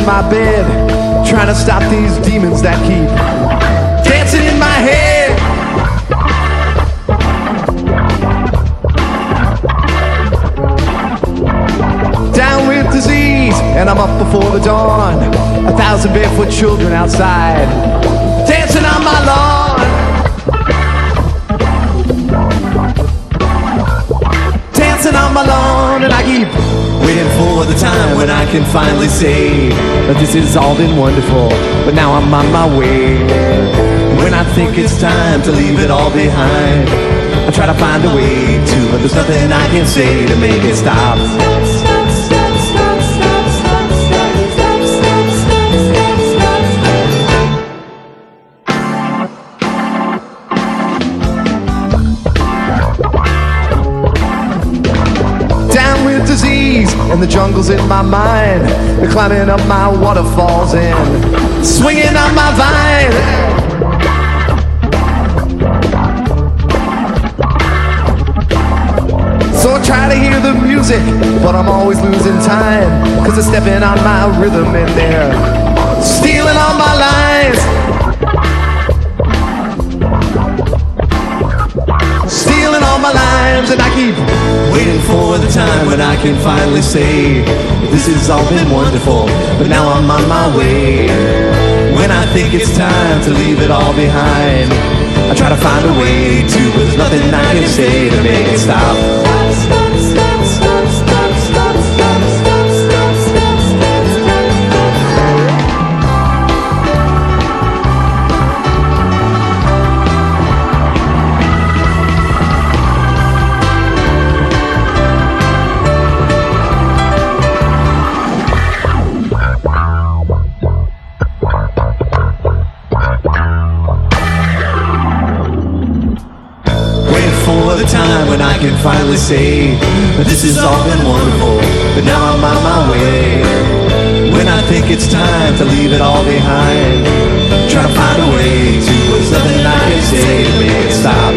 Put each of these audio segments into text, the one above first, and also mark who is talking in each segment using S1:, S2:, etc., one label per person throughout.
S1: in my bed, trying to stop these demons that keep dancing in my head. Down with disease, and I'm up before the dawn. 1,000 barefoot children outside, dancing on my lawn. Dancing on my lawn, and I keep waiting for the time when I can finally say that this has all been wonderful, but now I'm on my way. When I think it's time to leave it all behind, I try to find a way to, but there's nothing I can say to make it stop. Disease and the jungle's in my mind. They're climbing up my waterfalls and swinging on my vine. So I try to hear the music, but I'm always losing time, 'cause they're stepping on my rhythm and they're stealing all my lines. Stealing all my lines, and I keep waiting for the time when I can finally say this has all been wonderful, but now I'm on my way. When I think it's time to leave it all behind, I try to find a way to, but there's nothing I can say to make it stop. The time when I can finally say that this has all been wonderful, but now I'm on my way. When I think it's time to leave it all behind, try to find a way to, but there's nothing I can say to make it stop.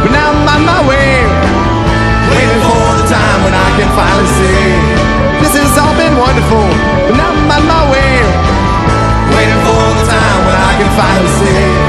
S1: but now I'm on my way. Waiting for the time when I can finally say, this has all been wonderful, but now I'm on my way. Waiting for the time when I can finally say,